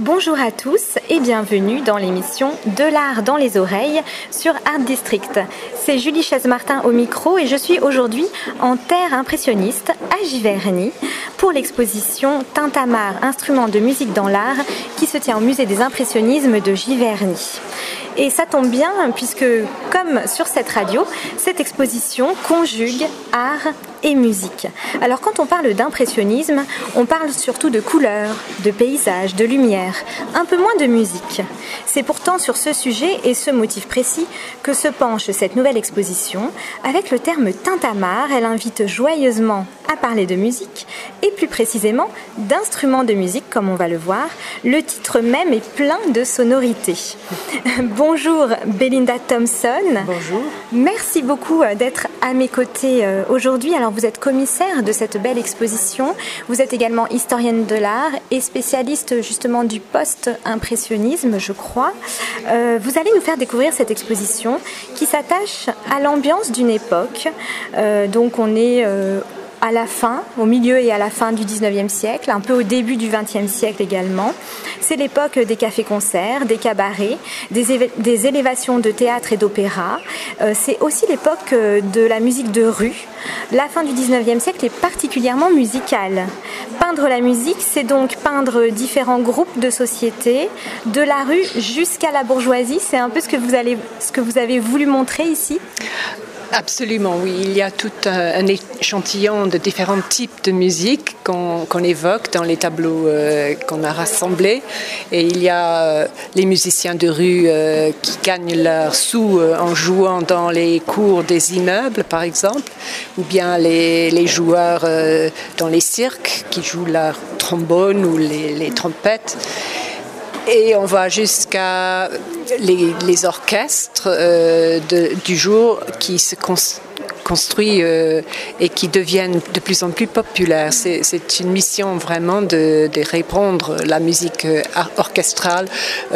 Bonjour à tous et bienvenue dans l'émission De l'art dans les oreilles sur Art District. C'est Julie Chaise-Martin au micro et je suis aujourd'hui en terre impressionniste à Giverny pour l'exposition Tintamarre, instruments de musique dans l'art qui se tient au musée des impressionnismes de Giverny. Et ça tombe bien puisque, comme sur cette radio, cette exposition conjugue art et musique. Alors quand on parle d'impressionnisme, on parle surtout de couleurs, de paysages, de lumière, un peu moins de musique. C'est pourtant sur ce sujet et ce motif précis que se penche cette nouvelle exposition. Avec le terme Tintamarre, elle invite joyeusement à parler de musique et plus précisément d'instruments de musique comme on va le voir. Le titre même est plein de sonorités. Bonjour Belinda Thompson. Bonjour. Merci beaucoup d'être à mes côtés aujourd'hui. Alors vous êtes commissaire de cette belle exposition. Vous êtes également historienne de l'art et spécialiste justement du post-impressionnisme, je crois. Vous allez nous faire découvrir cette exposition qui s'attache à l'ambiance d'une époque. Donc on est à la fin, au milieu et à la fin du 19e siècle, un peu au début du 20e siècle également. C'est l'époque des cafés-concerts, des cabarets, des élévations de théâtre et d'opéra. C'est aussi l'époque de la musique de rue. La fin du 19e siècle est particulièrement musicale. Peindre la musique, c'est donc peindre différents groupes de société, de la rue jusqu'à la bourgeoisie. C'est un peu ce que vous avez voulu montrer ici. Absolument, oui. Il y a tout un échantillon de différents types de musique qu'on évoque dans les tableaux qu'on a rassemblés. Et il y a les musiciens de rue qui gagnent leurs sous en jouant dans les cours des immeubles, par exemple, ou bien les joueurs dans les cirques qui jouent leur trombone ou les trompettes. Et on va jusqu'à les orchestres du jour qui se construisent et qui deviennent de plus en plus populaires. C'est une mission vraiment de répandre la musique orchestrale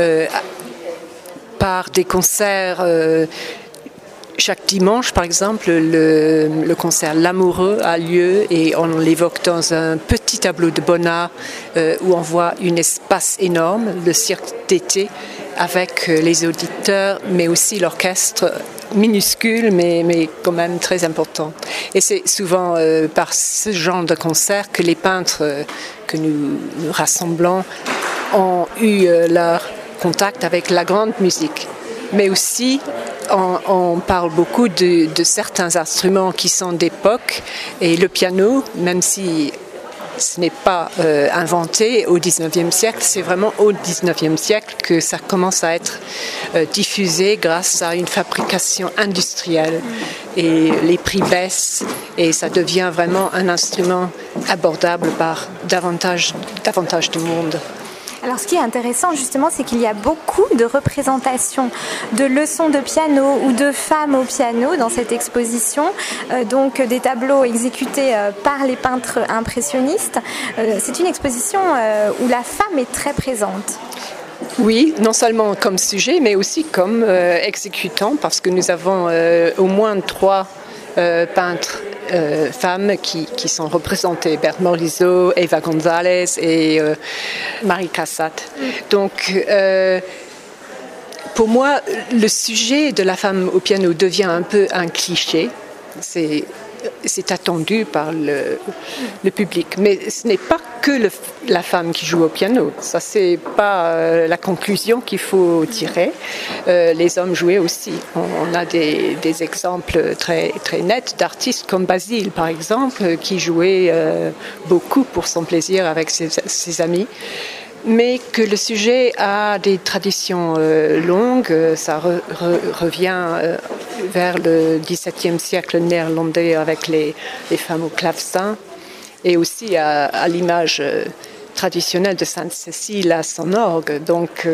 par des concerts. Chaque dimanche, par exemple, le concert L'Amoureux a lieu et on l'évoque dans un petit tableau de Bonnat où on voit un espace énorme, le cirque d'été, avec les auditeurs, mais aussi l'orchestre minuscule, mais quand même très important. Et c'est souvent par ce genre de concert que les peintres que nous rassemblons ont eu leur contact avec la grande musique. Mais aussi, on parle beaucoup de certains instruments qui sont d'époque, et le piano, même si ce n'est pas inventé au XIXe siècle, c'est vraiment au XIXe siècle que ça commence à être diffusé grâce à une fabrication industrielle. Et les prix baissent et ça devient vraiment un instrument abordable par davantage de monde. Alors ce qui est intéressant justement, c'est qu'il y a beaucoup de représentations de leçons de piano ou de femmes au piano dans cette exposition, donc des tableaux exécutés par les peintres impressionnistes. C'est une exposition où la femme est très présente. Oui, non seulement comme sujet, mais aussi comme exécutant, parce que nous avons au moins 3 peintres femmes qui sont représentées, Berthe Morisot, Eva González et Marie Cassatt. Donc, pour moi, le sujet de la femme au piano devient un peu un cliché. C'est attendu par le public. Mais ce n'est pas que la femme qui joue au piano. Ça, c'est pas la conclusion qu'il faut tirer. Les hommes jouaient aussi. On a des exemples très, très nets d'artistes comme Basile, par exemple, qui jouait beaucoup pour son plaisir avec ses amis. Mais que le sujet a des traditions longues, ça revient vers le XVIIe siècle néerlandais avec les femmes au clavecin et aussi à l'image traditionnelle de Sainte-Cécile à son orgue. Donc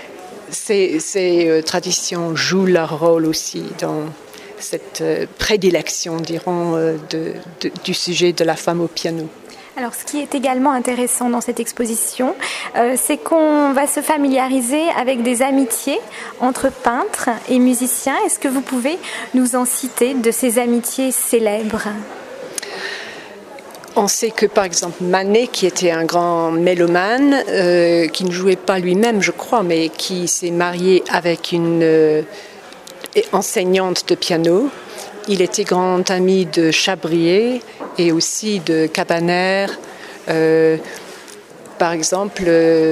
ces traditions jouent leur rôle aussi dans cette prédilection, dirons, du sujet de la femme au piano. Alors, ce qui est également intéressant dans cette exposition, c'est qu'on va se familiariser avec des amitiés entre peintres et musiciens. Est-ce que vous pouvez nous en citer de ces amitiés célèbres ? On sait que, par exemple, Manet, qui était un grand mélomane, qui ne jouait pas lui-même, je crois, mais qui s'est marié avec une enseignante de piano. Il était grand ami de Chabrier et aussi de Cabaner. Par exemple,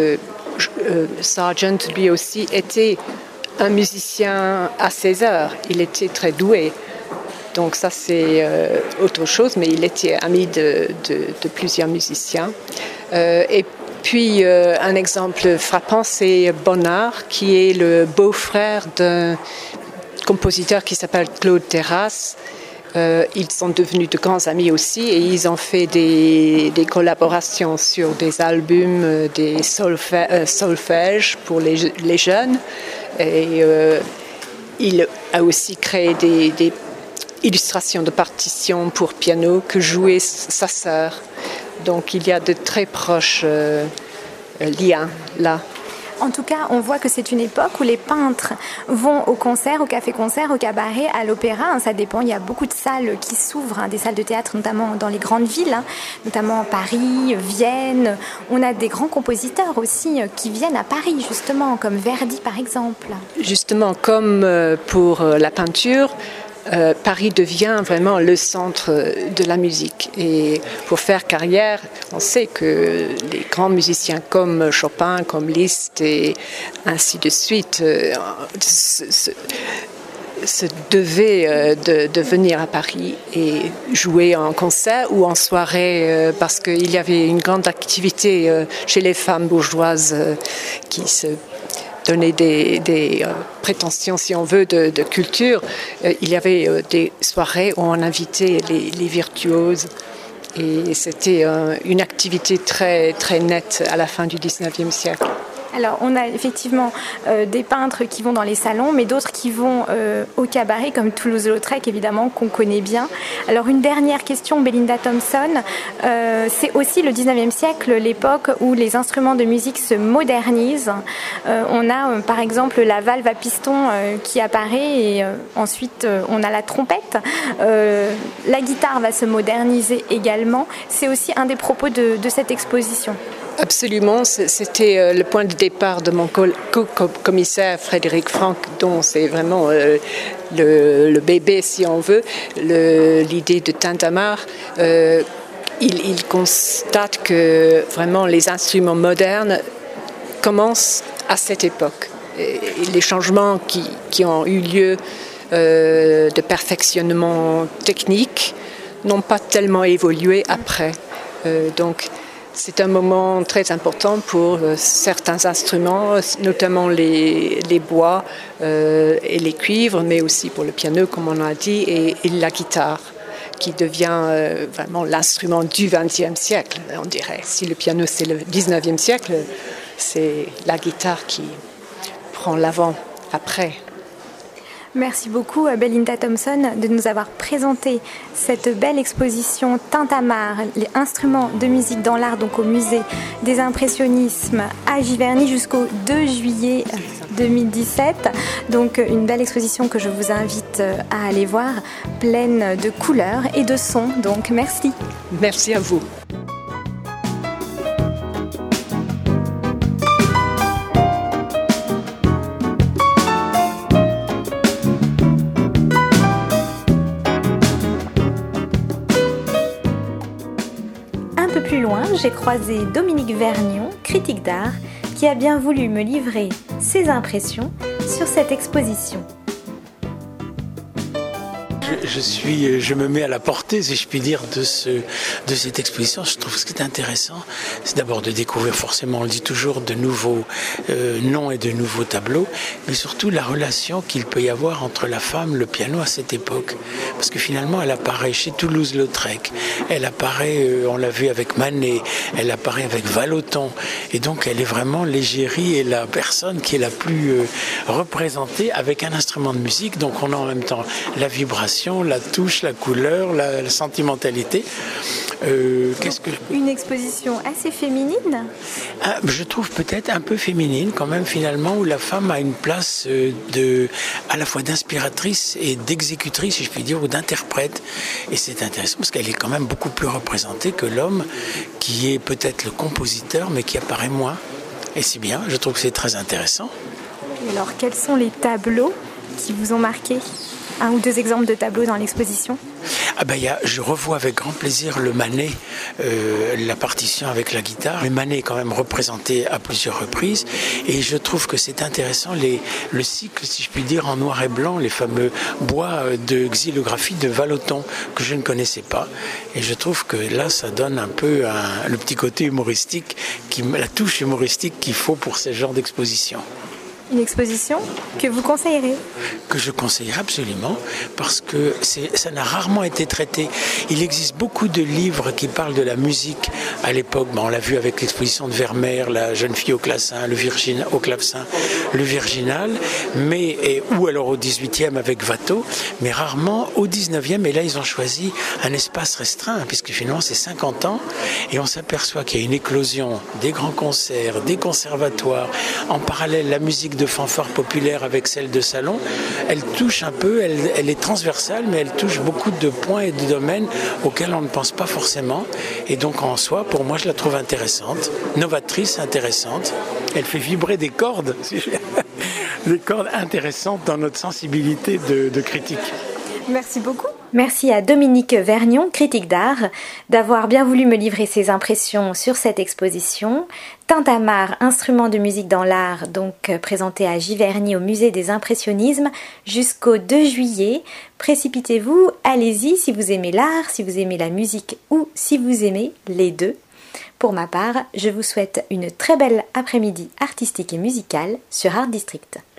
Sargent, lui aussi, était un musicien à ses heures. Il était très doué. Donc ça, c'est autre chose, mais il était ami de plusieurs musiciens. Et puis, un exemple frappant, c'est Bonnard, qui est le beau-frère d'un compositeur qui s'appelle Claude Terrasse. Ils sont devenus de grands amis aussi et ils ont fait des collaborations sur des albums, des solfèges pour les jeunes. Et il a aussi créé des illustrations de partitions pour piano que jouait sa sœur. Donc il y a de très proches liens là. En tout cas, on voit que c'est une époque où les peintres vont au concert, au café-concert, au cabaret, à l'opéra. Ça dépend, il y a beaucoup de salles qui s'ouvrent, des salles de théâtre notamment dans les grandes villes, notamment Paris, Vienne. On a des grands compositeurs aussi qui viennent à Paris, justement, comme Verdi par exemple. Justement, comme pour la peinture, Paris devient vraiment le centre de la musique. Et pour faire carrière, on sait que les grands musiciens comme Chopin, comme Liszt et ainsi de suite se devaient de venir à Paris et jouer en concert ou en soirée parce qu'il y avait une grande activité chez les femmes bourgeoises qui se donner des prétentions, si on veut, de culture. Il y avait des soirées où on invitait les virtuoses et c'était une activité très, très nette à la fin du 19e siècle. Alors, on a effectivement des peintres qui vont dans les salons, mais d'autres qui vont au cabaret, comme Toulouse-Lautrec, évidemment, qu'on connaît bien. Alors, une dernière question, Belinda Thompson. C'est aussi le 19e siècle, l'époque où les instruments de musique se modernisent. On a, par exemple, la valve à piston qui apparaît et ensuite, on a la trompette. La guitare va se moderniser également. C'est aussi un des propos de cette exposition. Absolument, c'était le point de départ de mon co-commissaire Frédéric Franck, dont c'est vraiment le bébé, si on veut, l'idée de Tintamarre. Il constate que vraiment les instruments modernes commencent à cette époque. Et les changements qui ont eu lieu de perfectionnement technique n'ont pas tellement évolué après. Donc, c'est un moment très important pour certains instruments, notamment les bois et les cuivres, mais aussi pour le piano, comme on a dit, et la guitare, qui devient vraiment l'instrument du XXe siècle, on dirait. Si le piano, c'est le XIXe siècle, c'est la guitare qui prend l'avant après. Merci beaucoup Belinda Thompson de nous avoir présenté cette belle exposition Tintamarre, les instruments de musique dans l'art, donc au musée des impressionnismes à Giverny jusqu'au 2 juillet 2017. Donc une belle exposition que je vous invite à aller voir, pleine de couleurs et de sons. Donc merci. Merci à vous. Plus loin, j'ai croisé Dominique Vergnon, critique d'art, qui a bien voulu me livrer ses impressions sur cette exposition. Je me mets à la portée, si je puis dire, de cette exposition. Je trouve ce qui est intéressant, c'est d'abord de découvrir, forcément, on le dit toujours, de nouveaux noms et de nouveaux tableaux, mais surtout la relation qu'il peut y avoir entre la femme et le piano à cette époque. Parce que finalement, elle apparaît chez Toulouse-Lautrec, elle apparaît, on l'a vu avec Manet, elle apparaît avec Vallotton, et donc elle est vraiment l'égérie et la personne qui est la plus représentée avec un instrument de musique. Donc on a en même temps la vibration, l'imagination, la touche, la couleur, la sentimentalité. Une exposition assez féminine. Je trouve peut-être un peu féminine quand même finalement, où la femme a une place à la fois d'inspiratrice et d'exécutrice, si je puis dire, ou d'interprète. Et c'est intéressant parce qu'elle est quand même beaucoup plus représentée que l'homme, qui est peut-être le compositeur, mais qui apparaît moins. Et c'est bien, je trouve que c'est très intéressant. Et alors, quels sont les tableaux qui vous ont marqué ? Un ou deux exemples de tableaux dans l'exposition ? Je revois avec grand plaisir le Manet, la partition avec la guitare. Le Manet est quand même représenté à plusieurs reprises et je trouve que c'est intéressant le cycle, si je puis dire, en noir et blanc, les fameux bois de xylographie de Vallotton que je ne connaissais pas. Et je trouve que là, ça donne un peu le petit côté humoristique, la touche humoristique qu'il faut pour ce genre d'exposition. Une exposition que vous conseillerez ? Que je conseillerais absolument, parce que ça n'a rarement été traité. Il existe beaucoup de livres qui parlent de la musique à l'époque. On l'a vu avec l'exposition de Vermeer, la jeune fille au clavecin, le virginal, ou alors au 18e avec Watteau, mais rarement au 19e. Et là, ils ont choisi un espace restreint, puisque finalement, c'est 50 ans, et on s'aperçoit qu'il y a une éclosion des grands concerts, des conservatoires, en parallèle la musique de fanfare populaire avec celle de salon. Elle touche un peu, elle est transversale, mais elle touche beaucoup de points et de domaines auxquels on ne pense pas forcément. Et donc en soi, pour moi, je la trouve intéressante, novatrice, intéressante. Elle fait vibrer des cordes, des cordes intéressantes dans notre sensibilité de critique. Merci beaucoup. Merci à Dominique Vergnon, critique d'art, d'avoir bien voulu me livrer ses impressions sur cette exposition. Tintamarre, instrument de musique dans l'art, donc présenté à Giverny au musée des impressionnismes jusqu'au 2 juillet. Précipitez-vous, allez-y si vous aimez l'art, si vous aimez la musique ou si vous aimez les deux. Pour ma part, je vous souhaite une très belle après-midi artistique et musicale sur Art District.